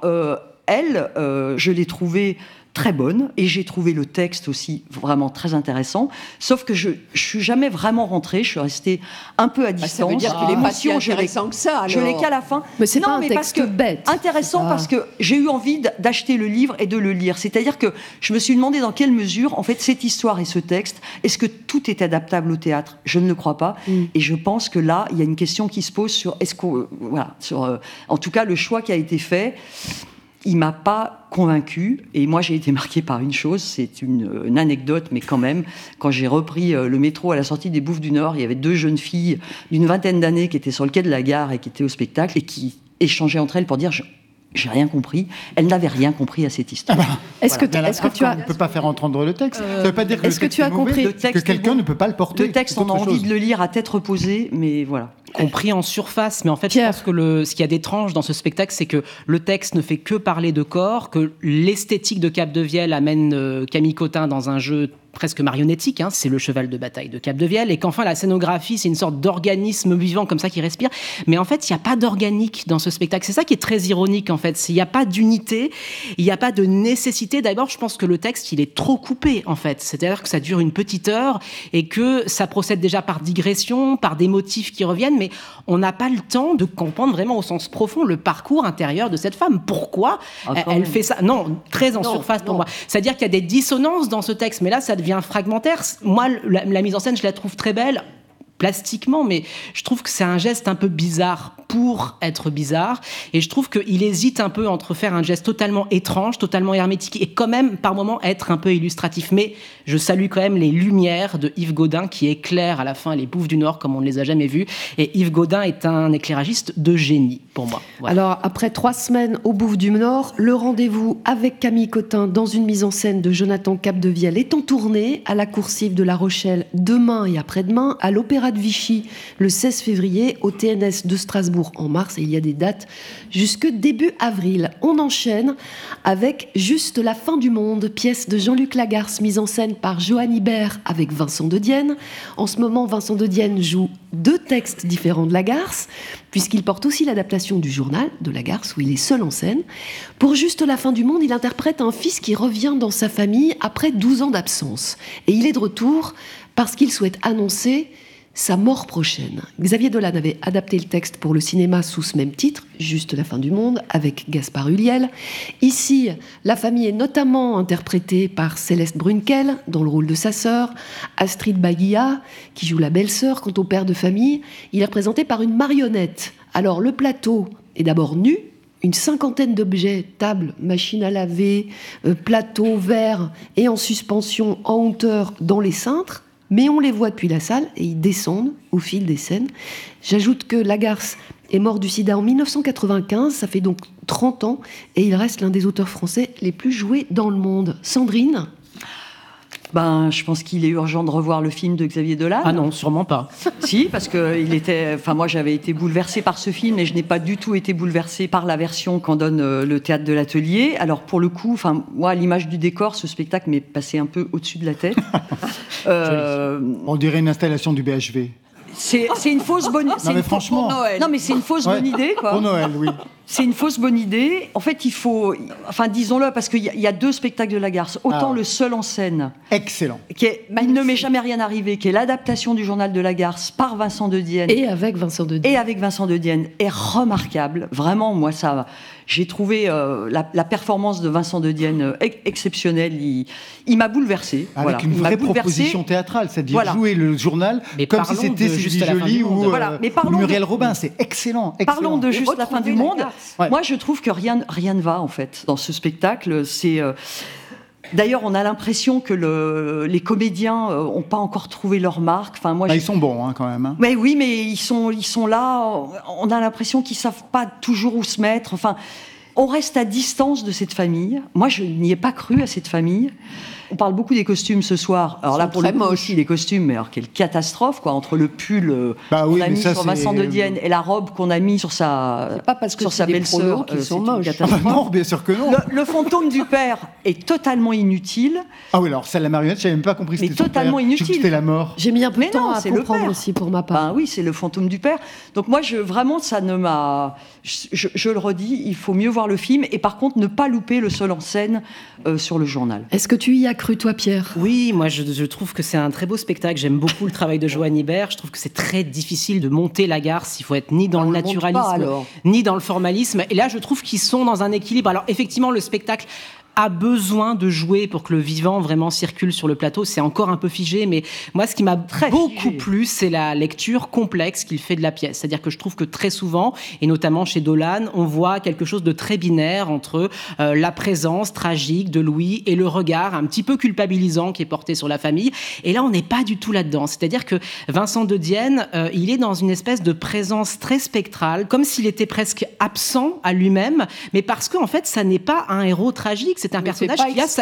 je l'ai trouvée très bonne, et j'ai trouvé le texte aussi vraiment très intéressant, sauf que je suis jamais vraiment rentrée, je suis restée un peu à distance. Ça veut dire qu'il n'est pas si intéressant que ça, alors. Je l'ai qu'à la fin. Mais c'est pas un texte bête. Intéressant parce que j'ai eu envie d'acheter le livre et de le lire. C'est-à-dire que je me suis demandé dans quelle mesure, en fait, cette histoire et ce texte, est-ce que tout est adaptable au théâtre ? Je ne le crois pas. Et je pense que là, il y a une question qui se pose sur, en tout cas, le choix qui a été fait. Il m'a pas convaincue, et moi j'ai été marquée par une chose, c'est une anecdote, mais quand même, quand j'ai repris le métro à la sortie des Bouffes du Nord, il y avait deux jeunes filles d'une vingtaine d'années qui étaient sur le quai de la gare et qui étaient au spectacle et qui échangeaient entre elles pour dire j'ai rien compris. Elles n'avaient rien compris à cette histoire. Est-ce que tu as... On ne peut pas faire entendre le texte. Ça ne veut pas dire que le texte est mauvais, que quelqu'un ne peut pas le porter. Le texte, on a envie de le lire à tête reposée, mais voilà. Compris en surface, mais en fait, Pierre. je pense que ce qu'il y a d'étrange dans ce spectacle, c'est que le texte ne fait que parler de corps, que l'esthétique de Capdevielle amène Camille Cottin dans un jeu presque marionnettique, hein, c'est le cheval de bataille de Capdevielle, et qu'enfin la scénographie, c'est une sorte d'organisme vivant comme ça qui respire. Mais en fait, il n'y a pas d'organique dans ce spectacle. C'est ça qui est très ironique, en fait. Il n'y a pas d'unité, il n'y a pas de nécessité. D'abord, je pense que le texte, il est trop coupé, en fait. C'est-à-dire que ça dure une petite heure et que ça procède déjà par digression, par des motifs qui reviennent, mais on n'a pas le temps de comprendre vraiment au sens profond le parcours intérieur de cette femme. Pourquoi elle fait ça ? Non, très en surface pour moi. C'est-à-dire qu'il y a des dissonances dans ce texte, mais là, ça devient fragmentaire. Moi, la mise en scène, je la trouve très belle, plastiquement, mais je trouve que c'est un geste un peu bizarre pour être bizarre, et je trouve qu'il hésite un peu entre faire un geste totalement étrange, totalement hermétique, et quand même, par moments, être un peu illustratif. Mais je salue quand même les lumières de Yves Gaudin, qui éclairent à la fin les Bouffes du Nord, comme on ne les a jamais vues, et Yves Gaudin est un éclairagiste de génie, pour moi. Voilà. Alors, après 3 semaines aux Bouffes du Nord, le rendez-vous avec Camille Cottin dans une mise en scène de Jonathan Capdevielle est en tournée à la Coursive de La Rochelle demain et après-demain, à l'Opéra de Vichy le 16 février, au TNS de Strasbourg Strasbourg en mars et il y a des dates jusque début avril. On enchaîne avec Juste la fin du monde, pièce de Jean-Luc Lagarce, mise en scène par Johan Ibert avec Vincent de Dienne. En ce moment, Vincent de Dienne joue 2 textes différents de Lagarce, puisqu'il porte aussi l'adaptation du journal de Lagarce, où il est seul en scène. Pour Juste la fin du monde, il interprète un fils qui revient dans sa famille après 12 ans d'absence. Et il est de retour parce qu'il souhaite annoncer sa mort prochaine. Xavier Dolan avait adapté le texte pour le cinéma sous ce même titre, Juste la fin du monde, avec Gaspard Ulliel. Ici, la famille est notamment interprétée par Céleste Brunkel, dans le rôle de sa sœur, Astrid Baguilla, qui joue la belle-sœur. Quant au père de famille, il est représenté par une marionnette. Alors, le plateau est d'abord nu, une 50aine d'objets, table, machine à laver, plateau, verre, et en suspension, en hauteur, dans les cintres. Mais on les voit depuis la salle et ils descendent au fil des scènes. J'ajoute que Lagarce est mort du sida en 1995, ça fait donc 30 ans, et il reste l'un des auteurs français les plus joués dans le monde. Sandrine ? Je pense qu'il est urgent de revoir le film de Xavier Dolan. Ah non, sûrement pas. Si, parce que moi j'avais été bouleversée par ce film et je n'ai pas du tout été bouleversée par la version qu'en donne le théâtre de l'Atelier. Alors pour le coup, moi, à l'image du décor, ce spectacle m'est passé un peu au-dessus de la tête. On dirait une installation du BHV. C'est une fausse bonne. Non mais franchement. Non mais c'est une fausse bonne idée, quoi. Pour Noël, oui. C'est une fausse bonne idée. En fait, il faut, disons-le, parce qu'il y a 2 spectacles de Lagarce. Autant le seul en scène. Excellent. Il ne m'est jamais rien arrivé, qui est l'adaptation du journal de Lagarce par Vincent de Dienne. Et avec Vincent de Dienne. Est remarquable. Vraiment, moi, j'ai trouvé la performance de Vincent de Dienne exceptionnelle. Il m'a bouleversée. Avec une vraie proposition théâtrale, c'est-à-dire jouer le journal comme si c'était Sylvie Joly ou Muriel Robin. C'est excellent. Parlons de Juste la fin du monde. Ouais. Moi, je trouve que rien ne va, en fait, dans ce spectacle. D'ailleurs, on a l'impression que les comédiens n'ont pas encore trouvé leur marque. Ils sont bons, quand même. Mais oui, mais ils sont là. On a l'impression qu'ils ne savent pas toujours où se mettre. On reste à distance de cette famille. Moi, je n'y ai pas cru à cette famille. On parle beaucoup des costumes ce soir. Alors là, pour le coup aussi, les costumes, mais alors quelle catastrophe, quoi, entre le pull qu'on a mis sur Vincent de Dienne et la robe qu'on a mis sur sa belle-sœur. Qui sont moches. Non, bien sûr que non. Le fantôme du père est totalement inutile. Ah oui, alors celle la marionnette, je n'avais même pas compris. Mais totalement inutile. C'était la mort. J'ai mis un peu de temps à comprendre aussi pour ma part. Oui, c'est le fantôme du père. Donc moi, vraiment, ça ne m'a... Je le redis, il faut mieux voir le film et par contre ne pas louper le seul en scène sur le journal. Est-ce que tu y as cru, toi, Pierre ? Oui, moi je trouve que c'est un très beau spectacle. J'aime beaucoup le travail de Johan Ibert. Je trouve que c'est très difficile de monter Lagarce. Il faut être ni dans le naturalisme, ni dans le formalisme. Et là, je trouve qu'ils sont dans un équilibre. Alors effectivement, le spectacle a besoin de jouer pour que le vivant vraiment circule sur le plateau. C'est encore un peu figé, mais moi, ce qui m'a beaucoup plu, c'est la lecture complexe qu'il fait de la pièce. C'est-à-dire que je trouve que très souvent, et notamment chez Dolan, on voit quelque chose de très binaire entre la présence tragique de Louis et le regard un petit peu culpabilisant qui est porté sur la famille. Et là, on n'est pas du tout là-dedans. C'est-à-dire que Vincent de Dienne, il est dans une espèce de présence très spectrale, comme s'il était presque absent à lui-même, mais parce qu'en fait, ça n'est pas un héros tragique. C'est un personnage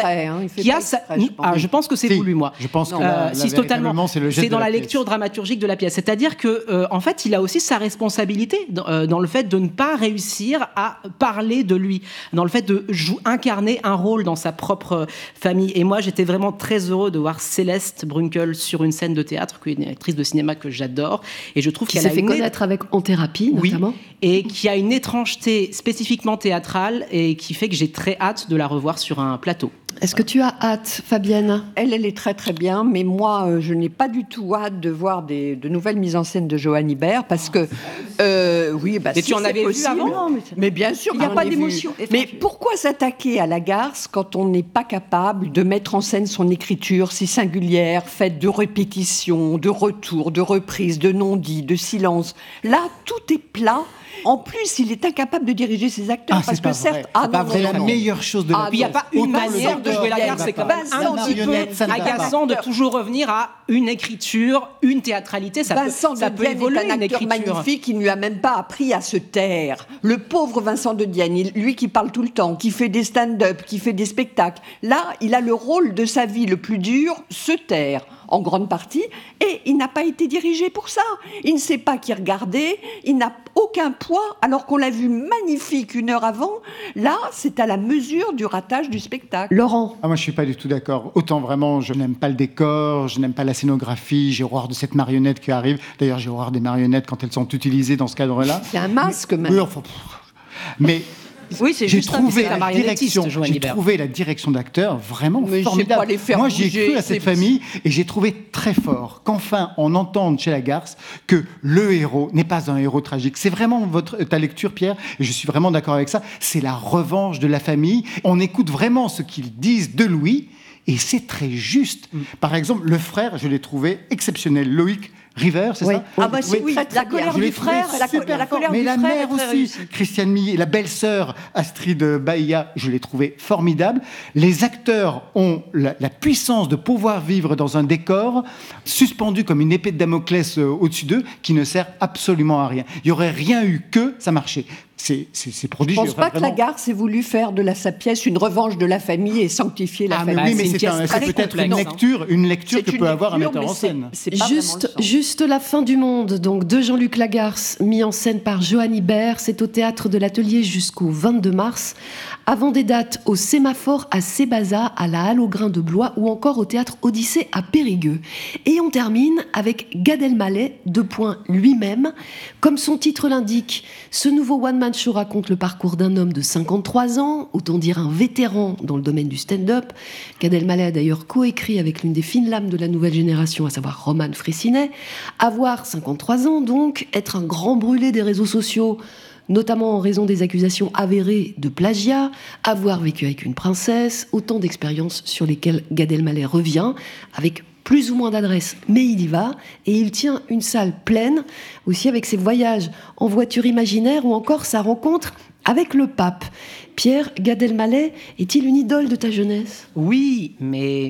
je pense que c'est voulu, moi. Je pense que totalement. C'est dans la lecture dramaturgique de la pièce. C'est-à-dire que, en fait, il a aussi sa responsabilité dans le fait de ne pas réussir à parler de lui, dans le fait de incarner un rôle dans sa propre famille. Et moi, j'étais vraiment très heureux de voir Céleste Brunkel sur une scène de théâtre, qui est une actrice de cinéma que j'adore, et je trouve qu'elle s'est fait connaître avec En thérapie, notamment. Et qui a une étrangeté spécifiquement théâtrale et qui fait que j'ai très hâte de la revoir sur un plateau. Est-ce que tu as hâte, Fabienne ? Elle est très très bien, mais moi, je n'ai pas du tout hâte de voir de nouvelles mises en scène de Johan Ibert, parce que, mais tu en avais vu avant ? Mais bien sûr, il n'y a pas d'émotion. Mais pourquoi s'attaquer à Lagarce quand on n'est pas capable de mettre en scène son écriture si singulière, faite de répétitions, de retours, de reprises, de non-dits, de silences ? Là, tout est plat. En plus, il est incapable de diriger ses acteurs. Parce que certes, c'est la meilleure chose de la pièce. Il n'y a pas une manière de jouer Lagarce. C'est quand même un petit peu agaçant de toujours revenir à une écriture, une théâtralité. Ça peut évoluer, est un acteur magnifique. Il ne lui a même pas appris à se taire. Le pauvre Vincent de Dienne, lui qui parle tout le temps, qui fait des stand-up, qui fait des spectacles. Là, il a le rôle de sa vie le plus dur, se taire. en grande partie, et il n'a pas été dirigé pour ça. Il ne sait pas qui regarder, il n'a aucun poids, alors qu'on l'a vu magnifique 1 heure avant. Là, c'est à la mesure du ratage du spectacle. Laurent. Moi, je suis pas du tout d'accord. Autant vraiment, je n'aime pas le décor, je n'aime pas la scénographie, j'ai horreur de cette marionnette qui arrive. D'ailleurs, j'ai horreur des marionnettes quand elles sont utilisées dans ce cadre-là. C'est un masque, même. Oui, enfin, mais Oui, c'est j'ai juste trouvé un la marionnettiste, direction, Joanne j'ai Libert. trouvé la direction d'acteur vraiment Mais je sais formidable. pas les faire Moi, j'y ai bouger, cru à cette c'est- famille et j'ai trouvé très fort qu'enfin on entende chez Lagarce que le héros n'est pas un héros tragique. C'est vraiment ta lecture, Pierre, et je suis vraiment d'accord avec ça. C'est la revanche de la famille. On écoute vraiment ce qu'ils disent de Louis et c'est très juste. Par exemple, le frère, je l'ai trouvé exceptionnel. Loïc River, c'est Oui. ça Ah bah Oui, oui, très, très la bien. colère je l'ai du trouvé frère, super la fort. colère Mais du la frère mère est très aussi, réussie. Christiane Millet, la belle-sœur Astrid Bahia, je l'ai trouvée formidable. Les acteurs ont la puissance de pouvoir vivre dans un décor suspendu comme une épée de Damoclès au-dessus d'eux, qui ne sert absolument à rien. Il n'y aurait rien eu que ça marchait. C'est Je prodigieux. ne pense pas que vraiment. Lagarce ait voulu faire de sa pièce une revanche de la famille et sanctifier la Ah, mais famille. oui, mais c'est une c'est pièce c'est très peut-être complexe, une lecture C'est que une peut avoir un lecture, metteur en mais c'est- scène. c'est pas vraiment le sens. Juste la fin du monde, donc de Jean-Luc Lagarce, mis en scène par Joanne Ibert. C'est au théâtre de l'Atelier jusqu'au 22 mars. Avant des dates au Sémaphore à Sébaza, à la Halle au Grain de Blois ou encore au théâtre Odyssée à Périgueux. Et on termine avec Gad Elmaleh, lui-même. Comme son titre l'indique, ce nouveau one-man show raconte le parcours d'un homme de 53 ans, autant dire un vétéran dans le domaine du stand-up. Gad Elmaleh a d'ailleurs coécrit avec l'une des fines lames de la nouvelle génération, à savoir Romane Frécinet. Avoir 53 ans donc, être un grand brûlé des réseaux sociaux, notamment en raison des accusations avérées de plagiat, avoir vécu avec une princesse, autant d'expériences sur lesquelles Gad Elmaleh revient, avec plus ou moins d'adresse, mais il y va, et il tient une salle pleine, aussi avec ses voyages en voiture imaginaire ou encore sa rencontre avec le pape. Pierre, Gad Elmaleh est-il une idole de ta jeunesse ? Oui, mais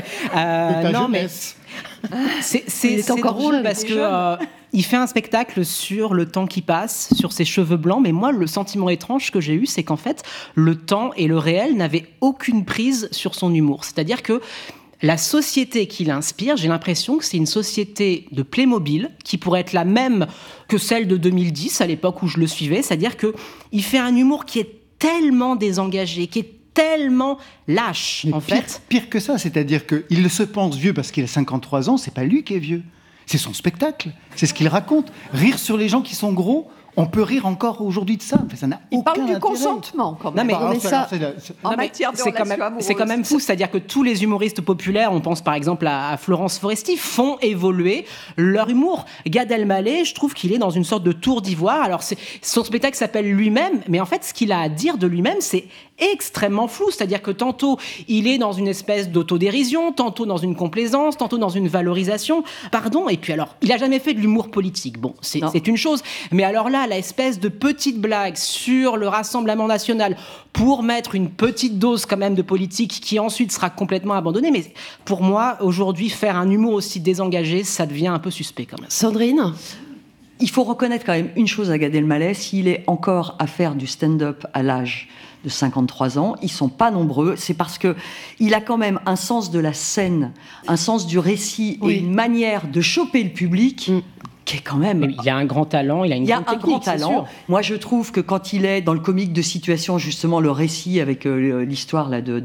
Ta mais jeunesse. Il est encore drôle jeune, parce il est que il fait un spectacle sur le temps qui passe, sur ses cheveux blancs, mais moi le sentiment étrange que j'ai eu, c'est qu'en fait le temps et le réel n'avaient aucune prise sur son humour. C'est-à-dire que la société qui l'inspire, j'ai l'impression que c'est une société de Playmobil qui pourrait être la même que celle de 2010, à l'époque où je le suivais. C'est-à-dire qu'il fait un humour qui est tellement désengagé, qui est tellement lâche, Mais en fait. pire que ça, c'est-à-dire qu'il se pense vieux parce qu'il a 53 ans, c'est pas lui qui est vieux. C'est son spectacle, c'est ce qu'il raconte. Rire sur les gens qui sont gros, on peut rire encore aujourd'hui de ça. Enfin, ça n'a Il aucun parle du intérêt. consentement, quand même. Non, mais- Alors, ça- En Non, mais matière de c'est quand relations même, amoureuses. c'est quand même fou, c'est-à-dire que tous les humoristes populaires, on pense par exemple à Florence Foresti, font évoluer leur humour. Gad Elmaleh, je trouve qu'il est dans une sorte de tour d'ivoire. Alors son spectacle s'appelle Lui-même, mais en fait ce qu'il a à dire de lui-même, c'est extrêmement flou, c'est-à-dire que tantôt il est dans une espèce d'autodérision, tantôt dans une complaisance, tantôt dans une valorisation. Pardon, et puis alors, il a jamais fait de l'humour politique. Bon, c'est une chose, mais alors là, la espèce de petite blague sur le Rassemblement national pour mettre une petite dose quand même de politique qui ensuite sera complètement abandonnée. Mais pour moi, aujourd'hui, faire un humour aussi désengagé, ça devient un peu suspect quand même. Sandrine ? Il faut reconnaître quand même une chose à Gad Elmaleh, s'il est encore à faire du stand-up à l'âge de 53 ans, ils sont pas nombreux, c'est parce que il a quand même un sens de la scène, un sens du récit Oui. et une manière de choper le public qui est quand même... Il a un grand talent, il a une Il y a grande un technique, grand c'est talent. sûr. Moi, je trouve que quand il est dans le comique de situation, justement, le récit avec l'histoire là, de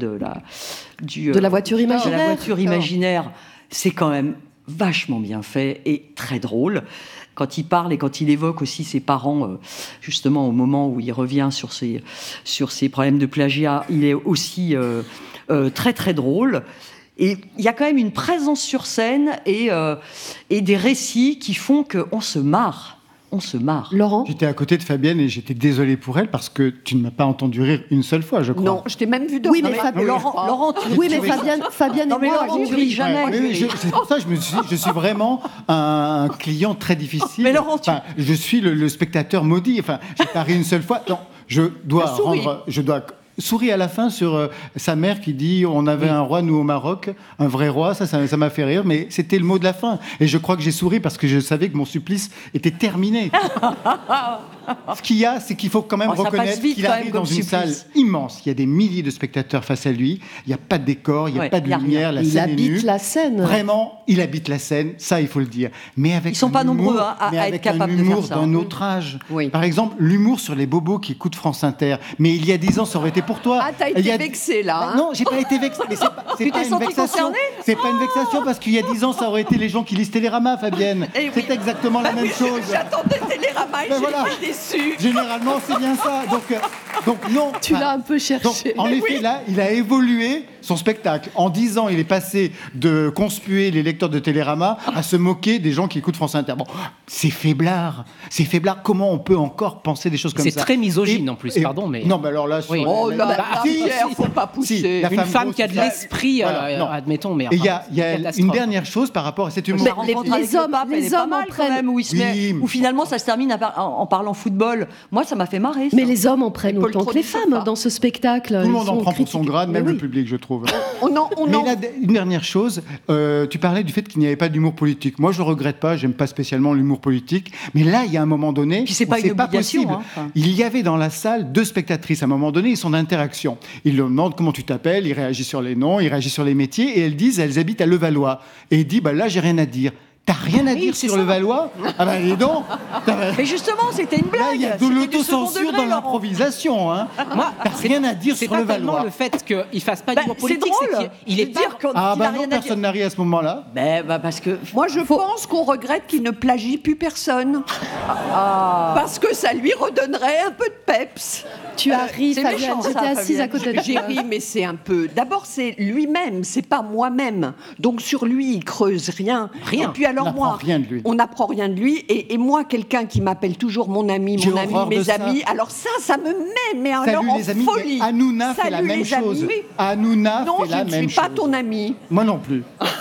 la voiture imaginaire. de la voiture imaginaire, c'est quand même vachement bien fait et très drôle. Quand il parle et quand il évoque aussi ses parents, justement, au moment où il revient sur ses problèmes de plagiat, il est aussi très, très drôle. Et il y a quand même une présence sur scène et des récits qui font qu'on se marre. On se marre. Laurent ? J'étais à côté de Fabienne et j'étais désolé pour elle parce que tu ne m'as pas entendu rire une seule fois, je crois. Non, je t'ai même vu de Oui, mais Non, Fabien- Laurent, Oui, mais Fabienne Non, et mais moi, Laurent, on tu rit. ris jamais. Ouais, oui, c'est pour ça que je suis vraiment un client très difficile. Mais Laurent, tu- Enfin, je suis le spectateur maudit. Enfin, j'ai pas ri une seule fois. Non, je dois sourire à la fin sur sa mère qui dit on avait un roi nous au Maroc, un vrai roi. Ça m'a fait rire, mais c'était le mot de la fin. Et je crois que j'ai souri parce que je savais que mon supplice était terminé. ce qu'il y a, c'est qu'il faut quand même Ça passe reconnaître vite qu'il quand arrive même dans comme une supplice. salle immense. Il y a des milliers de spectateurs face à lui. Il n'y a pas de décor, il n'y a Ouais, pas de il y a rien. lumière, la Il scène est nue. habite la scène. Vraiment, il habite la scène, ça il faut le dire. Mais avec Ils sont un pas nombreux, humour, hein, à mais être avec capables un de faire humour ça. d'un autre âge. Oui. Par exemple, l'humour sur les bobos qui écoutent France Inter. Mais il y a 10 ans, ça aurait été pour toi. Ah, t'as Il y été a- vexé là. Bah hein. non, j'ai pas été vexé. Mais c'est pas t'es une senti vexation. concerné C'est pas une vexation parce qu'il y a 10 ans, ça aurait été les gens qui lisent Télérama, Fabienne. Eh oui. C'est exactement la Ah même oui, chose. J'attendais Télérama et Ben j'ai voilà. été déçue. Généralement, c'est bien ça. Donc non. Tu Enfin, l'as un peu donc, cherché. en effet, là, il a évolué son spectacle. En 10 ans, il est passé de conspuer les lecteurs de Télérama à se moquer des gens qui écoutent France Inter. Bon, c'est faiblard. C'est faiblard. Comment on peut encore penser des choses comme C'est ça très misogyne Et- en plus, et- pardon, mais. Non, mais alors là, sur Oui. la- Oh là Bah, là, si, Pierre, si, faut pas si, pousser. la Une femme grosse, qui a de là- l'esprit, Voilà, non. admettons, mais. Et il y a, enfin, il y a une catastrophe. dernière chose par rapport à cet humour. Mais La rencontre les avec hommes- le pape, elle les est pas hommes mal en quand prennent. même, Oui. où finalement ça se termine en parlant football. Moi, ça m'a fait marrer. Ça. Mais les hommes en prennent Et Paul autant que les Trotty, femmes ça. dans ce spectacle. Tout le Ils monde en sont prend pour son critiqués. grade, même Mais le oui. public, je trouve. On en- Mais là, une dernière chose, tu parlais du fait qu'il n'y avait pas d'humour politique. Moi, je ne regrette pas, j'aime pas spécialement l'humour politique. Mais là, il y a un moment donné, Puis c'est où pas une obligation, possible. hein, enfin. Il y avait dans la salle 2 spectatrices. À un moment donné, ils sont d'interaction. Ils leur demandent comment tu t'appelles, il réagit sur les noms, il réagit sur les métiers, et elles disent, elles habitent à Levallois. Et il dit, bah là, j'ai rien à dire. T'as rien à dire c'est sur ça. Levallois? Ah ben, dis donc. Mais justement, c'était une blague. Là, il y a de C'était du l'autocensure second degré, dans Laurent. l'improvisation. Hein. Moi, T'as rien à dire c'est sur pas Levallois. tellement le fait qu'il fasse pas Bah, d'humour c'est politique, drôle. il est de pas. dire qu'il Ah a bah rien non, à dire. personne n'a ri à ce moment-là. Parce que Moi, je pense qu'on regrette qu'il ne plagie plus personne. Parce que ça lui redonnerait un peu de peps. Tu as ri, c'est Fabienne. méchant, ça, J'étais assise à Fabienne. côté de J'ai toi. ri, mais c'est un peu. D'abord, c'est lui-même, c'est pas moi-même. Donc sur lui, il creuse rien. Rien. Et puis alors On n'apprend moi, rien de lui. on n'apprend rien de lui. Et moi, quelqu'un qui m'appelle toujours mon ami, J'ai horreur de mes ça. amis. Alors ça me met, mais alors Salut en les amis, folie. mais Hanouna fait la Salut même les amis. chose. Hanouna Non, fait la je ne même suis pas chose. ton ami. Moi non plus.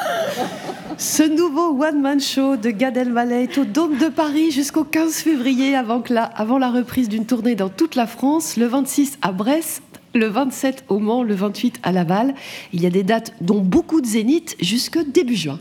Ce nouveau one-man show de Gad Elmaleh est au Dôme de Paris jusqu'au 15 février, avant la reprise d'une tournée dans toute la France, le 26 à Brest, le 27 au Mans, le 28 à Laval. Il y a des dates dont beaucoup de zéniths jusque début juin.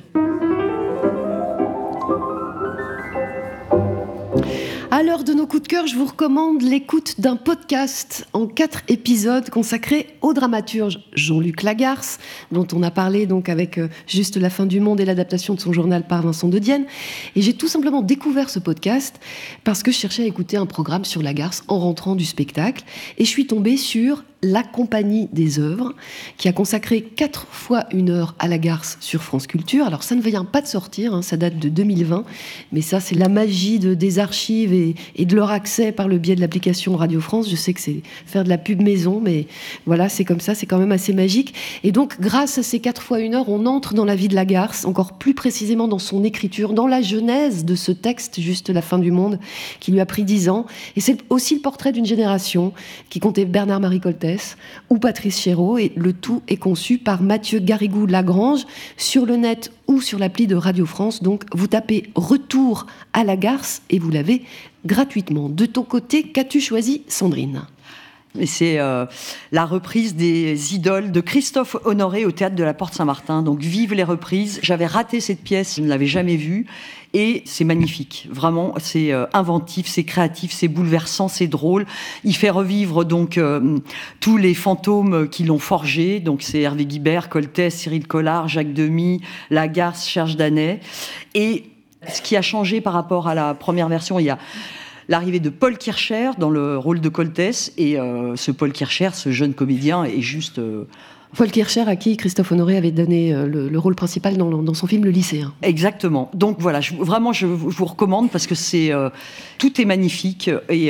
À l'heure de nos coups de cœur, je vous recommande l'écoute d'un podcast en 4 épisodes consacrés au dramaturge Jean-Luc Lagarce, dont on a parlé donc avec Juste la fin du monde et l'adaptation de son journal par Vincent de Dienne. Et j'ai tout simplement découvert ce podcast parce que je cherchais à écouter un programme sur Lagarce en rentrant du spectacle. Et je suis tombée sur La Compagnie des œuvres, qui a consacré 4 fois 1 heure à Lagarce sur France Culture. Alors ça ne vient pas de sortir, hein, ça date de 2020, mais ça c'est la magie des archives et de leur accès par le biais de l'application Radio France. Je sais que c'est faire de la pub maison, mais voilà, c'est comme ça, c'est quand même assez magique. Et donc grâce à ces 4 fois 1 heure, on entre dans la vie de Lagarce, encore plus précisément dans son écriture, dans la genèse de ce texte, Juste la fin du monde, qui lui a pris 10 ans. Et c'est aussi le portrait d'une génération qui comptait Bernard-Marie Coltès ou Patrice Chéreau, et le tout est conçu par Mathieu Garrigou-Lagrange sur le net ou sur l'appli de Radio France. Donc vous tapez Retour à Lagarce et vous l'avez gratuitement. De ton côté, qu'as-tu choisi, Sandrine ? Et c'est la reprise des Idoles de Christophe Honoré au Théâtre de la Porte Saint-Martin. Donc vive les reprises. J'avais raté cette pièce, je ne l'avais jamais vue. Et c'est magnifique, vraiment, c'est inventif, c'est créatif, c'est bouleversant, c'est drôle. Il fait revivre donc tous les fantômes qui l'ont forgé. Donc c'est Hervé Guibert, Coltès, Cyril Collard, Jacques Demy, Lagarce, Serge Danet. Et ce qui a changé par rapport à la première version, il y a l'arrivée de Paul Kircher dans le rôle de Coltès. Et ce Paul Kircher, ce jeune comédien, est juste... Paul Kircher, à qui Christophe Honoré avait donné le rôle principal dans son film Le Lycéen. Exactement. Donc voilà, je vous recommande parce que tout est magnifique. Et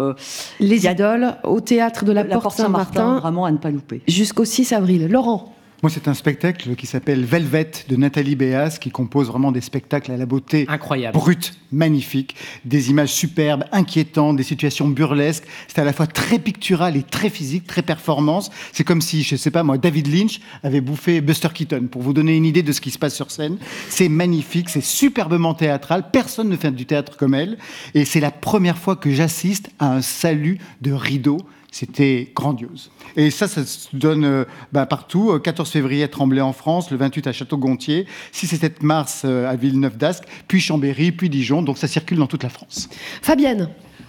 Les Idoles au Théâtre de la Porte Saint-Martin, vraiment à ne pas louper. jusqu'au 6 avril. Laurent ? Moi, c'est un spectacle qui s'appelle Velvet de Nathalie Béas, qui compose vraiment des spectacles à la beauté Incroyable. brute, magnifique, des images superbes, inquiétantes, des situations burlesques. C'est à la fois très pictural et très physique, très performance. C'est comme si, je sais pas moi, David Lynch avait bouffé Buster Keaton, pour vous donner une idée de ce qui se passe sur scène. C'est magnifique, c'est superbement théâtral. Personne ne fait du théâtre comme elle. Et c'est la première fois que j'assiste à un salut de rideau. C'était grandiose. Et ça se donne partout. 14 février à Tremblay en France, le 28 à Château-Gontier, 6 et 7 mars à Villeneuve-d'Ascq, puis Chambéry, puis Dijon. Donc ça circule dans toute la France. Fabienne ?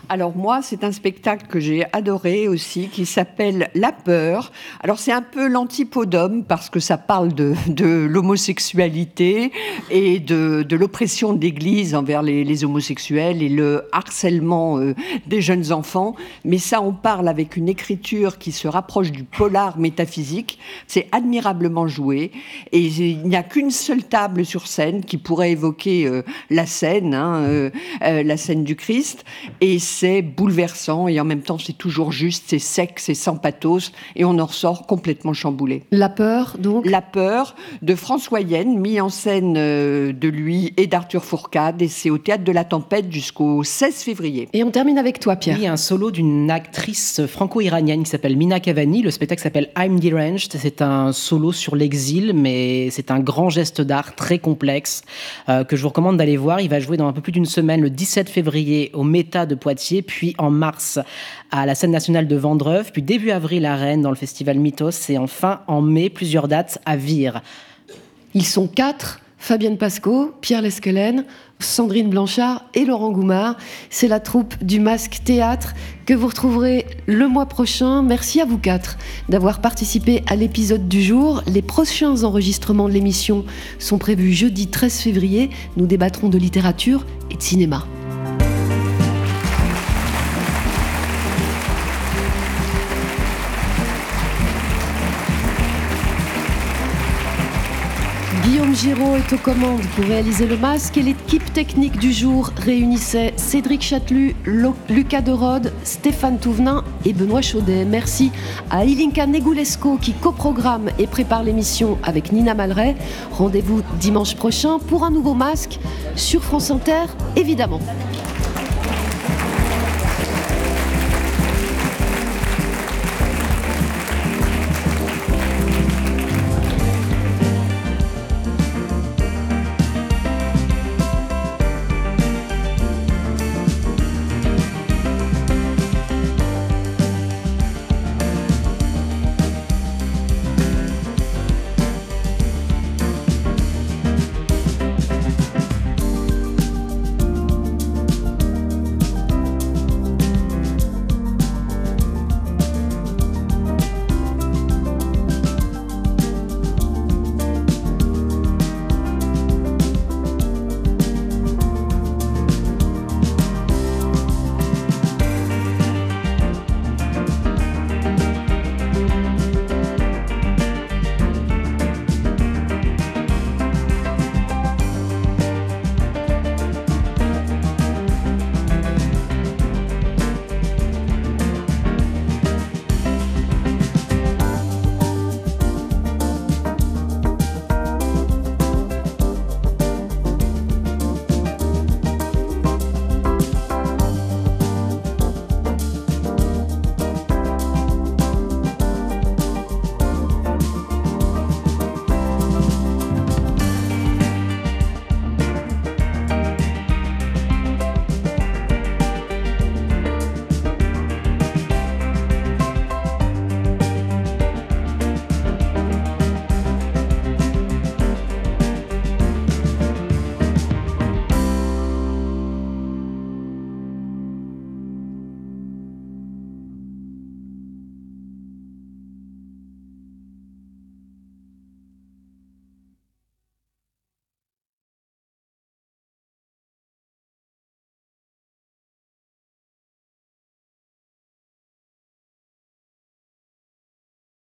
Alors moi, c'est un spectacle que j'ai adoré aussi, qui s'appelle La Peur. Alors c'est un peu l'antipodome parce que ça parle de l'homosexualité et de l'oppression de l'Église envers les homosexuels et le harcèlement des jeunes enfants. Mais ça, on parle avec une écriture qui se rapproche du polar métaphysique. C'est admirablement joué et il n'y a qu'une seule table sur scène qui pourrait évoquer la scène, la scène du Christ. Et c'est bouleversant et en même temps c'est toujours juste, c'est sec, c'est sans pathos et on en ressort complètement chamboulé. La Peur, donc. La Peur de François Yen, mis en scène de lui et d'Arthur Fourcade, et c'est au Théâtre de la Tempête jusqu'au 16 février. Et on termine avec toi, Pierre. Oui, un solo d'une actrice franco-iranienne qui s'appelle Mina Kavani. Le spectacle s'appelle I'm Deranged. C'est un solo sur l'exil, mais c'est un grand geste d'art très complexe que je vous recommande d'aller voir. Il va jouer dans un peu plus d'une semaine, le 17 février, au Méta de Poitiers, puis en mars à la Scène nationale de Vendreuve, puis début avril à Rennes dans le festival Mythos, et enfin en mai, plusieurs dates à Vire. Ils sont 4, Fabienne Pasco, Pierre Lesquelen, Sandrine Blanchard et Laurent Goumard. C'est la troupe du Masque Théâtre que vous retrouverez le mois prochain. Merci à vous 4 d'avoir participé à l'épisode du jour. Les prochains enregistrements de l'émission sont prévus jeudi 13 février. Nous débattrons de littérature et de cinéma. Guillaume Giraud est aux commandes pour réaliser le masque et l'équipe technique du jour réunissait Cédric Chatelus, Lucas Derode, Stéphane Touvenin et Benoît Chaudet. Merci à Ilinka Negulesco qui coprogramme et prépare l'émission avec Nina Malray. Rendez-vous dimanche prochain pour un nouveau masque sur France Inter, évidemment.